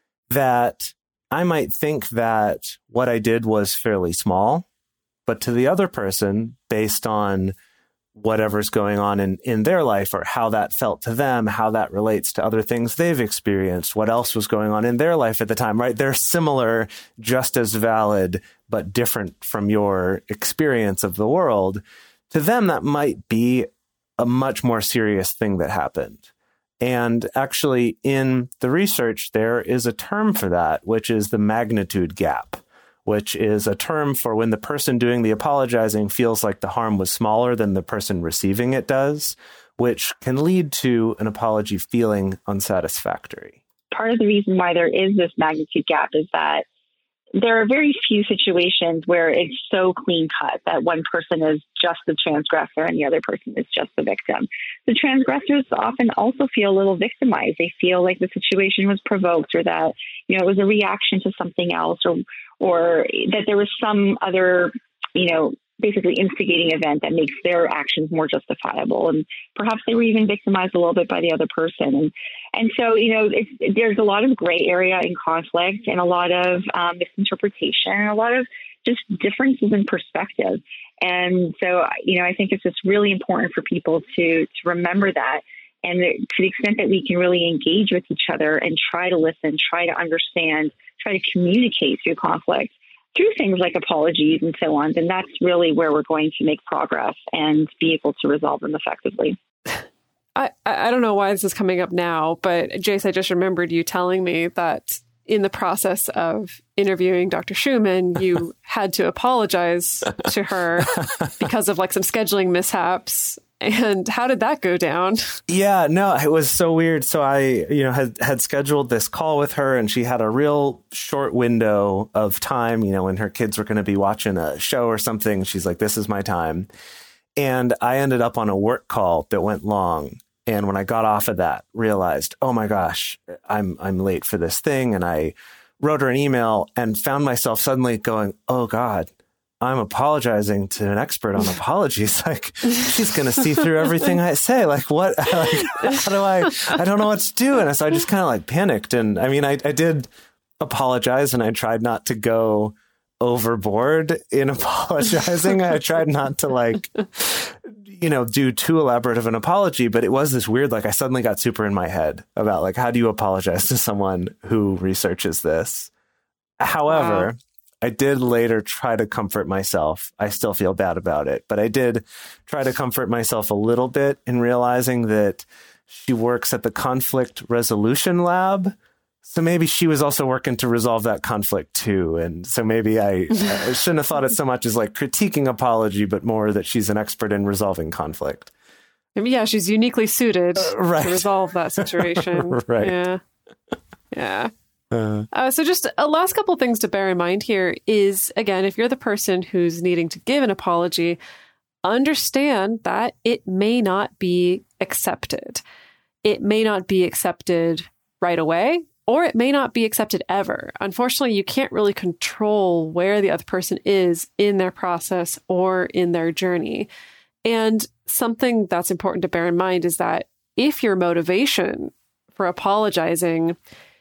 that I might think that what I did was fairly small, but to the other person, based on whatever's going on in, in their life or how that felt to them, how that relates to other things they've experienced, what else was going on in their life at the time, right? They're similar, just as valid, but different from your experience of the world. To them, that might be a much more serious thing that happened. And actually, in the research, there is a term for that, which is the magnitude gap, which is a term for when the person doing the apologizing feels like the harm was smaller than the person receiving it does, which can lead to an apology feeling unsatisfactory. Part of the reason why there is this magnitude gap is that there are very few situations where it's so clean cut that one person is just the transgressor and the other person is just the victim. The transgressors often also feel a little victimized. They feel like the situation was provoked, or that, you know, it was a reaction to something else, or or that there was some other, you know, basically instigating event that makes their actions more justifiable. And perhaps they were even victimized a little bit by the other person. And and so, you know, it's, there's a lot of gray area in conflict, and a lot of um, misinterpretation, and a lot of just differences in perspective. And so, you know, I think it's just really important for people to, to remember that. And to the extent that we can really engage with each other and try to listen, try to understand, try to communicate through conflict, through things like apologies and so on, then that's really where we're going to make progress and be able to resolve them effectively. I, I don't know why this is coming up now, but Jace, I just remembered you telling me that in the process of interviewing Doctor Schumann, you had to apologize to her because of like some scheduling mishaps. And how did that go down? Yeah, no, it was so weird. So I, you know, had, had scheduled this call with her, and she had a real short window of time, you know, when her kids were going to be watching a show or something. She's like, this is my time. And I ended up on a work call that went long. And when I got off of that, realized, oh my gosh, I'm I'm late for this thing. And I wrote her an email and found myself suddenly going, oh God, I'm apologizing to an expert on apologies. Like, she's going to see through everything I say. Like, what? Like, how do I? I don't know what to do. And so I just kind of like panicked. And I mean, I, I did apologize, and I tried not to go overboard in apologizing. I tried not to like, you know, do too elaborate of an apology. But it was this weird, like, I suddenly got super in my head about like, how do you apologize to someone who researches this? However, wow. I did later try to comfort myself. I still feel bad about it, but I did try to comfort myself a little bit in realizing that she works at the conflict resolution lab. So maybe she was also working to resolve that conflict too. And so maybe I, I shouldn't have thought it so much as like critiquing apology, but more that she's an expert in resolving conflict. Yeah, she's uniquely suited uh, right. to resolve that situation. Right. Yeah. Yeah. Uh, uh, so just a last couple of things to bear in mind here is, again, if you're the person who's needing to give an apology, understand that it may not be accepted. It may not be accepted right away, or it may not be accepted ever. Unfortunately, you can't really control where the other person is in their process or in their journey. And something that's important to bear in mind is that if your motivation for apologizing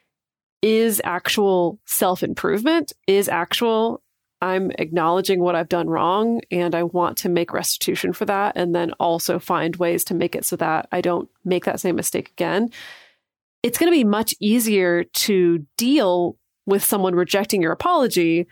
is actual self-improvement, is actual, I'm acknowledging what I've done wrong and I want to make restitution for that, and then also find ways to make it so that I don't make that same mistake again, it's going to be much easier to deal with someone rejecting your apology,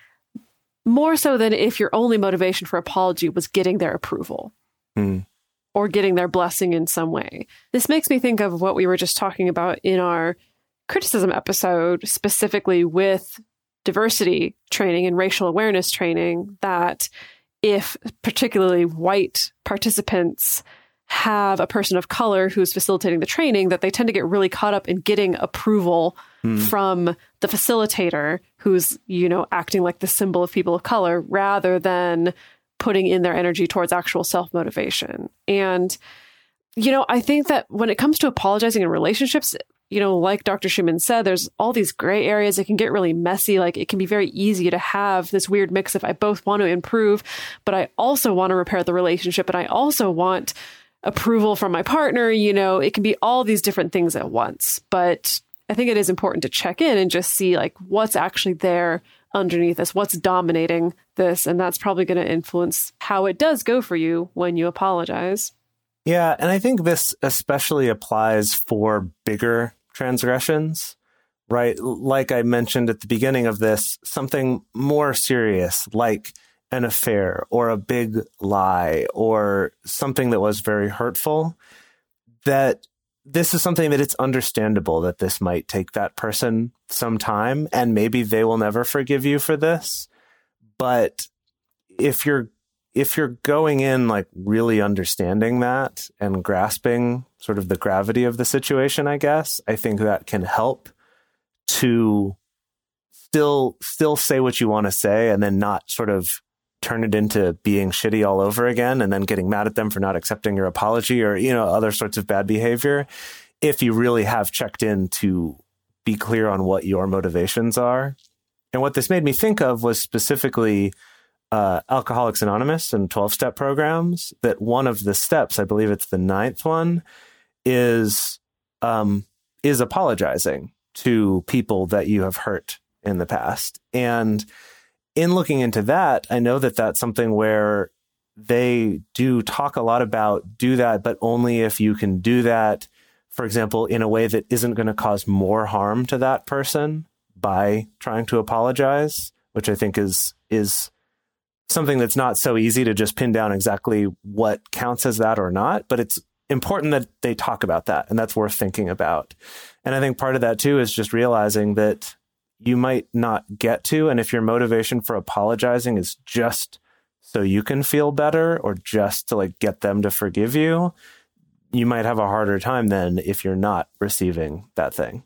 more so than if your only motivation for apology was getting their approval mm. or getting their blessing in some way. This makes me think of what we were just talking about in our criticism episode, specifically with diversity training and racial awareness training, that if particularly white participants have a person of color who's facilitating the training, that they tend to get really caught up in getting approval mm. from the facilitator who's, you know, acting like the symbol of people of color, rather than putting in their energy towards actual self-motivation. And, you know, I think that when it comes to apologizing in relationships, you know, like Doctor Schumann said, there's all these gray areas. It can get really messy. Like, it can be very easy to have this weird mix of, I both want to improve, but I also want to repair the relationship. And I also want approval from my partner. You know, it can be all these different things at once. But I think it is important to check in and just see like what's actually there underneath this, what's dominating this. And that's probably going to influence how it does go for you when you apologize. Yeah, and I think this especially applies for bigger transgressions, right? Like I mentioned at the beginning of this, something more serious like an affair or a big lie or something that was very hurtful, that this is something that it's understandable that this might take that person some time, and maybe they will never forgive you for this. But if you're if you're going in like really understanding that and grasping sort of the gravity of the situation, I guess, I think that can help to still still say what you want to say and then not sort of turn it into being shitty all over again and then getting mad at them for not accepting your apology or, you know, other sorts of bad behavior, if you really have checked in to be clear on what your motivations are. And what this made me think of was specifically uh, Alcoholics Anonymous and twelve-step programs, that one of the steps, I believe it's the ninth one, is um, is apologizing to people that you have hurt in the past. And in looking into that, I know that that's something where they do talk a lot about do that, but only if you can do that, for example, in a way that isn't going to cause more harm to that person by trying to apologize, which I think is is something that's not so easy to just pin down exactly what counts as that or not. But it's important that they talk about that, and that's worth thinking about. And I think part of that, too, is just realizing that you might not get to. And if your motivation for apologizing is just so you can feel better or just to like get them to forgive you, you might have a harder time then if you're not receiving that thing.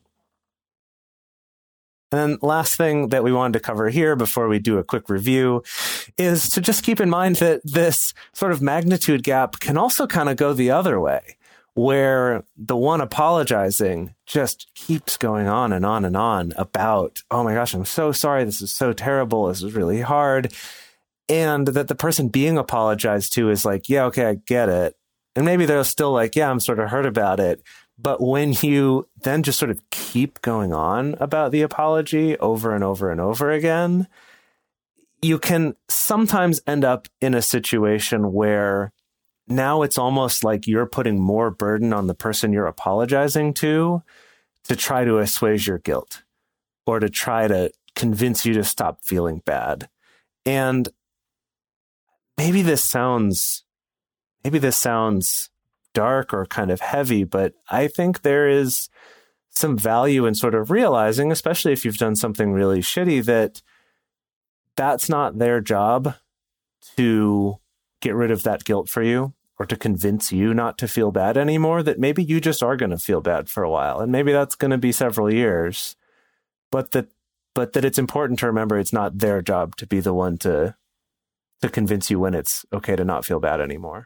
And then last thing that we wanted to cover here before we do a quick review is to just keep in mind that this sort of magnitude gap can also kind of go the other way, where the one apologizing just keeps going on and on and on about, oh my gosh, I'm so sorry. This is so terrible. This is really hard. And that the person being apologized to is like, yeah, okay, I get it. And maybe they're still like, yeah, I'm sort of hurt about it. But when you then just sort of keep going on about the apology over and over and over again, you can sometimes end up in a situation where now it's almost like you're putting more burden on the person you're apologizing to to try to assuage your guilt or to try to convince you to stop feeling bad. And maybe this sounds, maybe this sounds dark or kind of heavy, but I think there is some value in sort of realizing, especially if you've done something really shitty, that that's not their job to get rid of that guilt for you or to convince you not to feel bad anymore, that maybe you just are going to feel bad for a while. And maybe that's going to be several years, but that, but that it's important to remember it's not their job to be the one to, to convince you when it's okay to not feel bad anymore.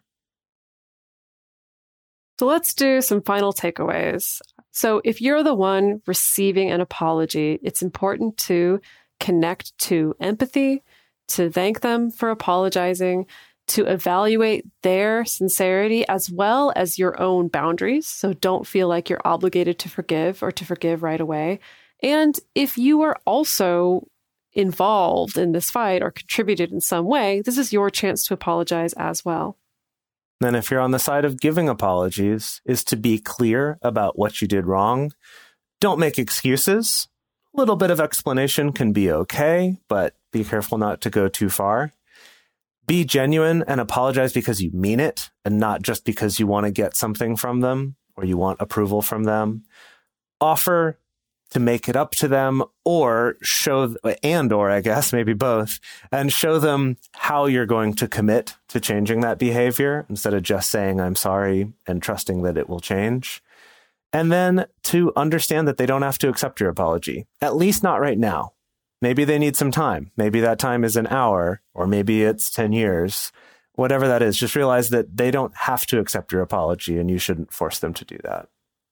So let's do some final takeaways. So if you're the one receiving an apology, it's important to connect to empathy, to thank them for apologizing, to evaluate their sincerity as well as your own boundaries. So don't feel like you're obligated to forgive or to forgive right away. And if you are also involved in this fight or contributed in some way, this is your chance to apologize as well. Then if you're on the side of giving apologies, is to be clear about what you did wrong. Don't make excuses. A little bit of explanation can be okay, but be careful not to go too far. Be genuine and apologize because you mean it and not just because you want to get something from them or you want approval from them. Offer to make it up to them or show, and or I guess maybe both, and show them how you're going to commit to changing that behavior instead of just saying, I'm sorry, and trusting that it will change. And then to understand that they don't have to accept your apology, at least not right now. Maybe they need some time. Maybe that time is an hour, or maybe it's ten years, whatever that is. Just realize that they don't have to accept your apology and you shouldn't force them to do that.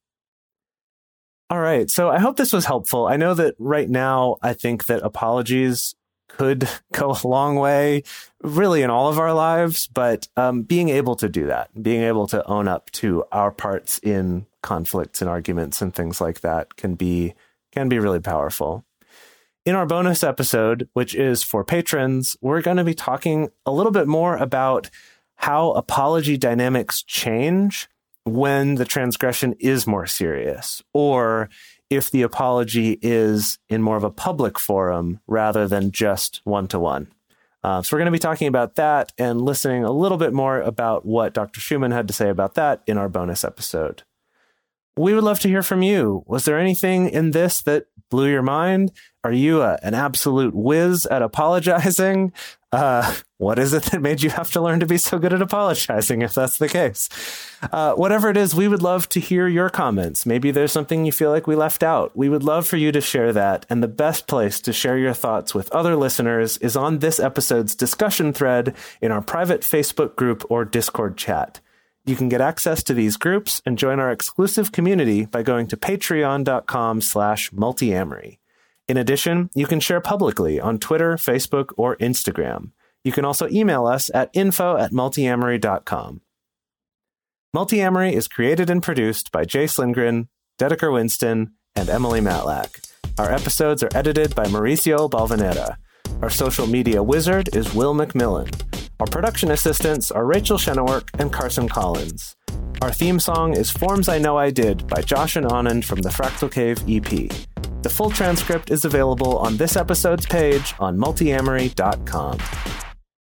All right. So I hope this was helpful. I know that right now, I think that apologies could go a long way, really in all of our lives, but um, being able to do that, being able to own up to our parts in conflicts and arguments and things like that can be, can be really powerful. In our bonus episode, which is for patrons, we're going to be talking a little bit more about how apology dynamics change when the transgression is more serious, or if the apology is in more of a public forum rather than just one-to-one. Uh, so we're going to be talking about that and listening a little bit more about what Doctor Schumann had to say about that in our bonus episode. We would love to hear from you. Was there anything in this that blew your mind? Are you a, an absolute whiz at apologizing? Uh, what is it that made you have to learn to be so good at apologizing, if that's the case? Uh, whatever it is, we would love to hear your comments. Maybe there's something you feel like we left out. We would love for you to share that. And the best place to share your thoughts with other listeners is on this episode's discussion thread in our private Facebook group or Discord chat. You can get access to these groups and join our exclusive community by going to patreon.com slash multiamory. In addition, you can share publicly on Twitter, Facebook, or Instagram. You can also email us at info at multiamory dot com. Multiamory is created and produced by Jace Lindgren, Dedeker Winston, and Emily Matlack. Our episodes are edited by Mauricio Balvanera. Our social media wizard is Will McMillan. Our production assistants are Rachel Shenowork and Carson Collins. Our theme song is Forms I Know I Did by Josh and Anand from the Fractal Cave E P. The full transcript is available on this episode's page on multiamory dot com.